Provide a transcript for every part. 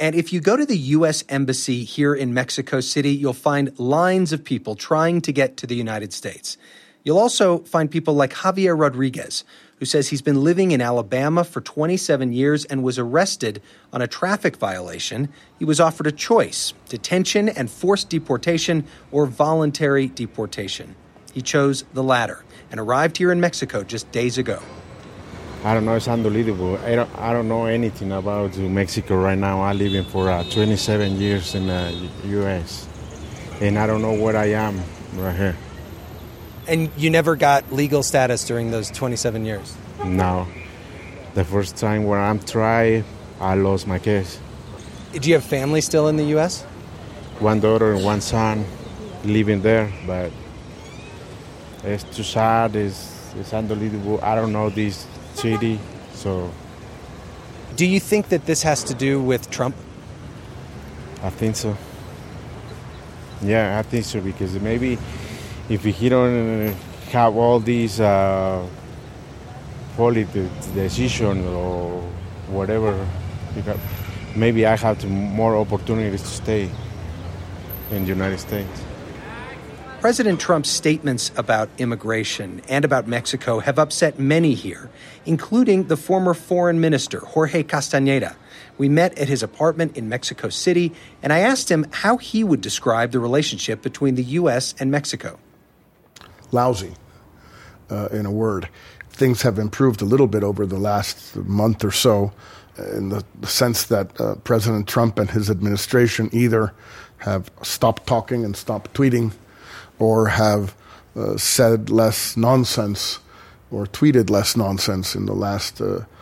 And if you go to the U.S. Embassy here in Mexico City, you'll find lines of people trying to get to the United States. You'll also find people like Javier Rodriguez, who says he's been living in Alabama for 27 years and was arrested on a traffic violation. He was offered a choice: detention and forced deportation or voluntary deportation. He chose the latter and arrived here in Mexico just days ago. I don't know, it's unbelievable. I don't know anything about Mexico right now. I live in for 27 years in the U.S., and I don't know where I am right here. And you never got legal status during those 27 years? No. The first time when I tried, I lost my case. Do you have family still in the U.S.? One daughter and one son living there, but it's too sad. It's unbelievable. I don't know this city, so... Do you think that this has to do with Trump? I think so. Yeah, I think so, because maybe if he don't have all these political decisions or whatever, maybe I have more opportunities to stay in the United States. President Trump's statements about immigration and about Mexico have upset many here, including the former foreign minister, Jorge Castañeda. We met at his apartment in Mexico City, and I asked him how he would describe the relationship between the U.S. and Mexico. Lousy, in a word. Things have improved a little bit over the last month or so, in the sense that President Trump and his administration either have stopped talking and stopped tweeting, or have said less nonsense or tweeted less nonsense in the last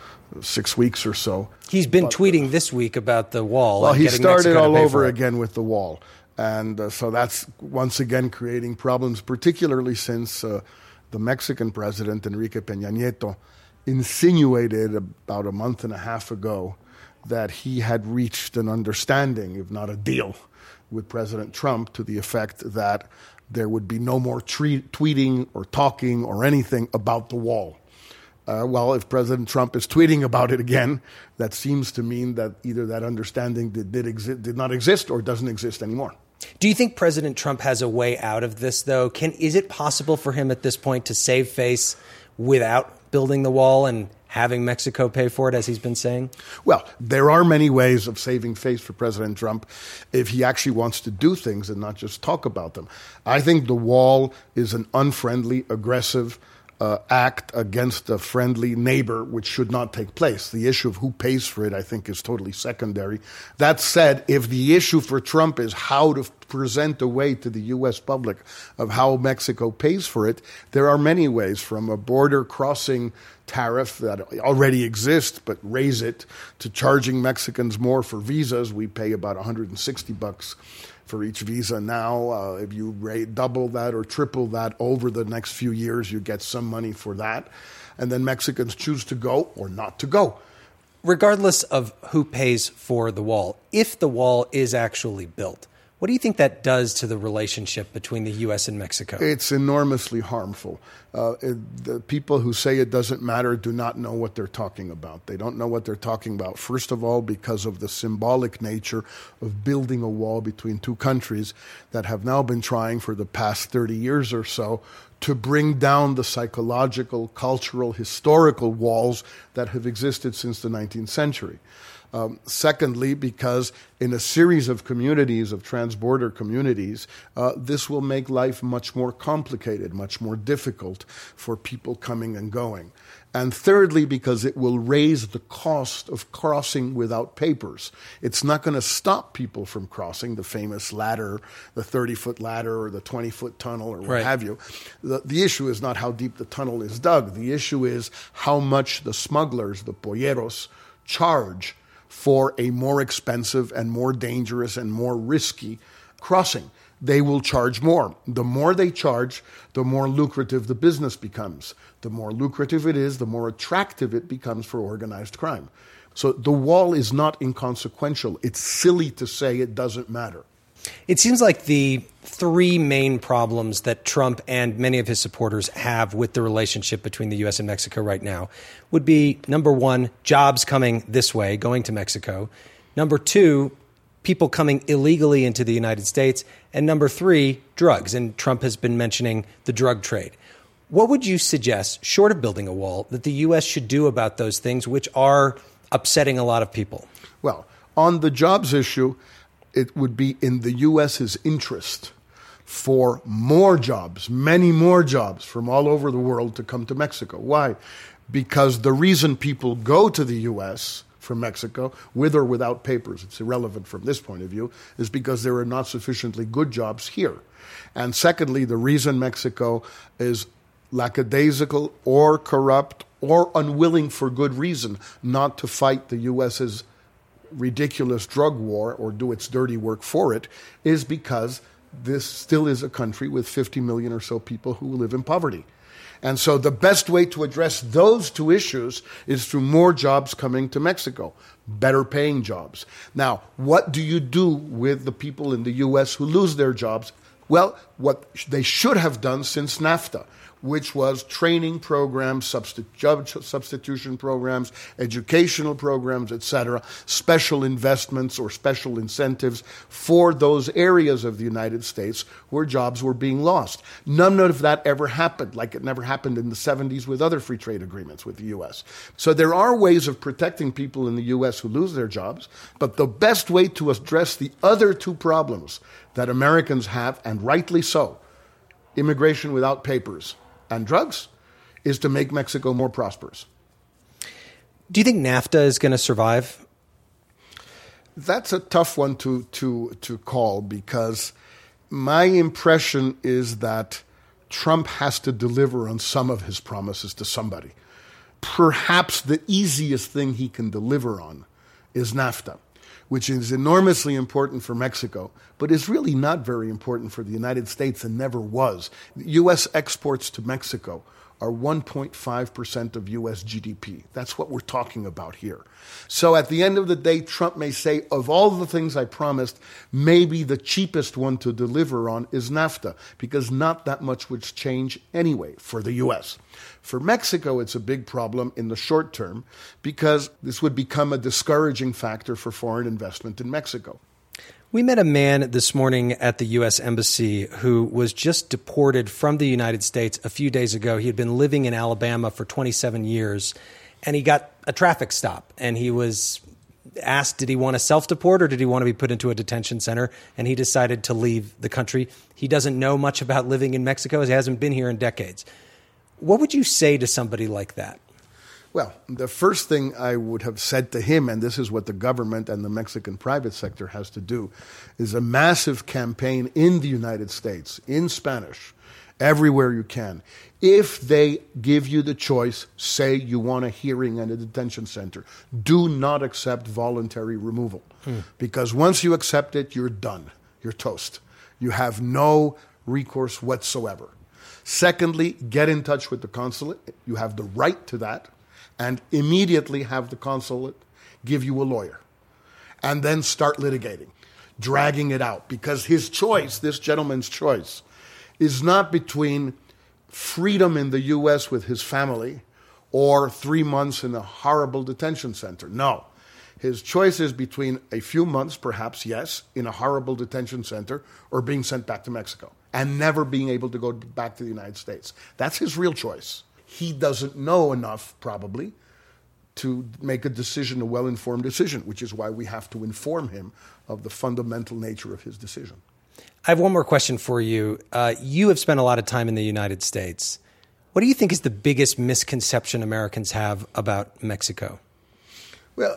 6 weeks or so. He's been tweeting this week about the wall. Well, he started all over it. again with the wall. And so that's once again creating problems, particularly since the Mexican president, Enrique Peña Nieto, insinuated about a month and a half ago that he had reached an understanding, if not a deal, with President Trump to the effect that there would be no more tweeting or talking or anything about the wall. Well, if President Trump is tweeting about it again, that seems to mean that either that understanding did not exist or doesn't exist anymore. Do you think President Trump has a way out of this, though? Is it possible for him at this point to save face without building the wall and having Mexico pay for it, as he's been saying? Well, there are many ways of saving face for President Trump if he actually wants to do things and not just talk about them. I think the wall is an unfriendly, aggressive act against a friendly neighbor, which should not take place. The issue of who pays for it, I think, is totally secondary. That said, if the issue for Trump is how to present a way to the U.S. public of how Mexico pays for it, there are many ways, from a border crossing tariff that already exists, but raise it, to charging Mexicans more for visas. We pay about $160 for each visa now. If you double that or triple that over the next few years, you get some money for that. And then Mexicans choose to go or not to go. Regardless of who pays for the wall, if the wall is actually built, what do you think that does to the relationship between the U.S. and Mexico? It's enormously harmful. The people who say it doesn't matter do not know what they're talking about. They don't know what they're talking about, first of all, because of the symbolic nature of building a wall between two countries that have now been trying for the past 30 years or so to bring down the psychological, cultural, historical walls that have existed since the 19th century. Secondly, because in a series of communities, of transborder communities, this will make life much more complicated, much more difficult for people coming and going. And thirdly, because it will raise the cost of crossing without papers. It's not going to stop people from crossing, the famous ladder, the 30-foot ladder or the 20-foot tunnel or what have you. The issue is not how deep the tunnel is dug. The issue is how much the smugglers, the polleros, charge for a more expensive and more dangerous and more risky crossing. They will charge more. The more they charge, the more lucrative the business becomes. The more lucrative it is, the more attractive it becomes for organized crime. So the wall is not inconsequential. It's silly to say it doesn't matter. It seems like the three main problems that Trump and many of his supporters have with the relationship between the U.S. and Mexico right now would be, number one, jobs coming this way, going to Mexico. Number two, people coming illegally into the United States. And number three, drugs. And Trump has been mentioning the drug trade. What would you suggest, short of building a wall, that the U.S. should do about those things which are upsetting a lot of people? Well, on the jobs issue, it would be in the U.S.'s interest for more jobs, many more jobs from all over the world to come to Mexico. Why? Because the reason people go to the U.S. from Mexico, with or without papers, it's irrelevant from this point of view, is because there are not sufficiently good jobs here. And secondly, the reason Mexico is lackadaisical or corrupt or unwilling for good reason not to fight the U.S.'s ridiculous drug war or do its dirty work for it is because this still is a country with 50 million or so people who live in poverty. And so the best way to address those two issues is through more jobs coming to Mexico, better paying jobs. Now, what do you do with the people in the U.S. who lose their jobs? Well, what they should have done since NAFTA, which was training programs, substitution programs, educational programs, etc., special investments or special incentives for those areas of the United States where jobs were being lost. None of that ever happened, like it never happened in the 70s with other free trade agreements with the U.S. So there are ways of protecting people in the U.S. who lose their jobs, but the best way to address the other two problems that Americans have, and rightly so, immigration without papers and drugs, is to make Mexico more prosperous. Do you think NAFTA is going to survive? That's a tough one to call, because my impression is that Trump has to deliver on some of his promises to somebody. Perhaps the easiest thing he can deliver on is NAFTA, which is enormously important for Mexico, but is really not very important for the United States and never was. U.S. exports to Mexico are 1.5% of U.S. GDP. That's what we're talking about here. So at the end of the day, Trump may say, of all the things I promised, maybe the cheapest one to deliver on is NAFTA, because not that much would change anyway for the U.S. For Mexico, it's a big problem in the short term, because this would become a discouraging factor for foreign investment in Mexico. We met a man this morning at the U.S. Embassy who was just deported from the United States a few days ago. He had been living in Alabama for 27 years, and he got a traffic stop. And he was asked, did he want to self-deport or did he want to be put into a detention center? And he decided to leave the country. He doesn't know much about living in Mexico, as he hasn't been here in decades. What would you say to somebody like that? Well, the first thing I would have said to him, and this is what the government and the Mexican private sector has to do, is a massive campaign in the United States, in Spanish, everywhere you can. If they give you the choice, say you want a hearing in a detention center, do not accept voluntary removal. Because once you accept it, you're done. You're toast. You have no recourse whatsoever. Secondly, get in touch with the consulate. You have the right to that. And immediately have the consulate give you a lawyer. And then start litigating, dragging it out. Because his choice, this gentleman's choice, is not between freedom in the U.S. with his family or 3 months in a horrible detention center. No. His choice is between a few months, perhaps, yes, in a horrible detention center or being sent back to Mexico and never being able to go back to the United States. That's his real choice. He doesn't know enough, probably, to make a decision, a well-informed decision, which is why we have to inform him of the fundamental nature of his decision. I have one more question for you. You have spent a lot of time in the United States. What do you think is the biggest misconception Americans have about Mexico? Well,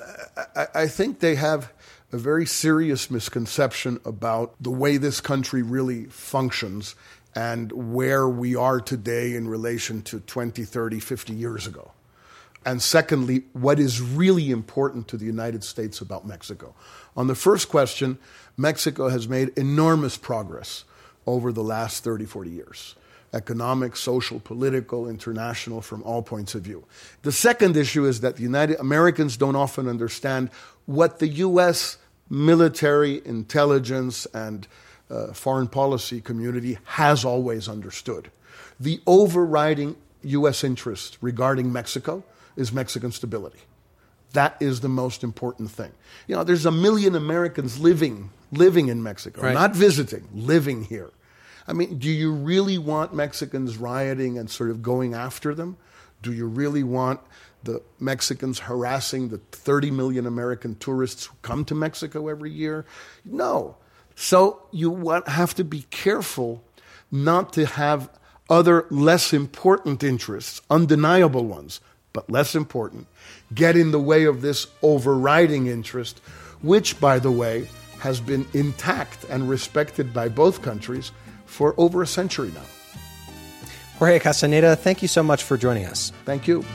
I think they have a very serious misconception about the way this country really functions and where we are today in relation to 20, 30, 50 years ago. And secondly, what is really important to the United States about Mexico. On the first question, Mexico has made enormous progress over the last 30, 40 years. Economic, social, political, international, from all points of view. The second issue is that Americans don't often understand what the U.S. military, intelligence, and foreign policy community has always understood. The overriding U.S. interest regarding Mexico is Mexican stability. That is the most important thing. You know, there's 1 million Americans living in Mexico, right. Not visiting, living here. I mean, do you really want Mexicans rioting and sort of going after them? Do you really want the Mexicans harassing the 30 million American tourists who come to Mexico every year? No. So you have to be careful not to have other less important interests, undeniable ones, but less important, get in the way of this overriding interest, which, by the way, has been intact and respected by both countries for over a century now. Jorge Castañeda, thank you so much for joining us. Thank you.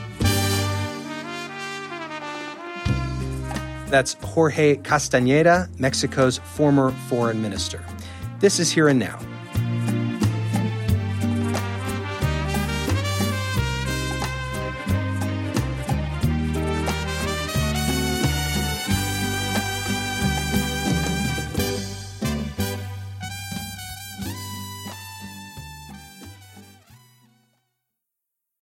That's Jorge Castañeda, Mexico's former foreign minister. This is Here and Now.